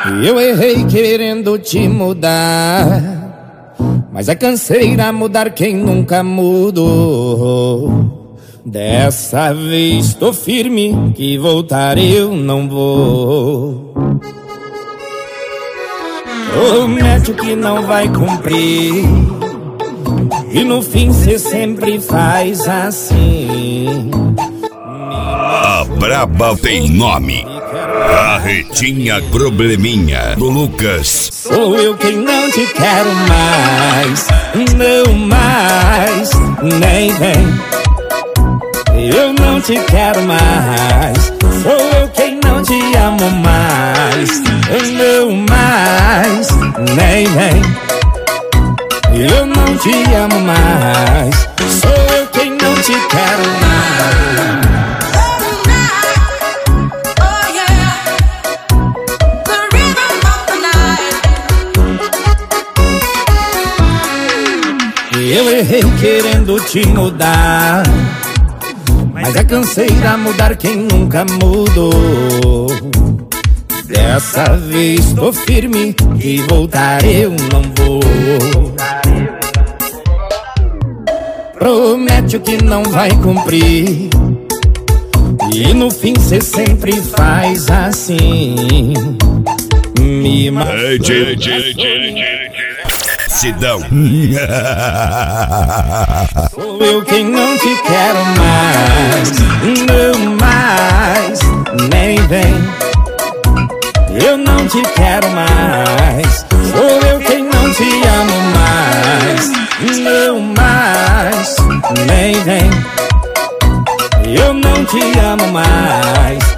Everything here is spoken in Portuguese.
Eu errei querendo te mudar, mas é canseira mudar quem nunca mudou. Dessa vez tô firme que voltar eu não vou. Promete que não vai cumprir, e no fim cê sempre faz assim. A braba tem nome. Carretinha Probleminha do Lucas. Sou eu quem não te quero mais, não mais, nem vem. Eu não te quero mais. Sou eu quem não te amo mais, não mais, nem vem. Eu não te amo mais. Sou eu quem não te quero mais. Eu errei querendo te mudar, mas é canseira mudar quem nunca mudou. Dessa vez tô firme que voltar eu não vou. Promete o que não vai cumprir, e no fim cê sempre faz assim. Me Sidão. Sou eu quem não te quero mais, não mais, nem vem. Eu não te quero mais. Sou eu quem não te amo mais, não mais, nem vem. Eu não te amo mais.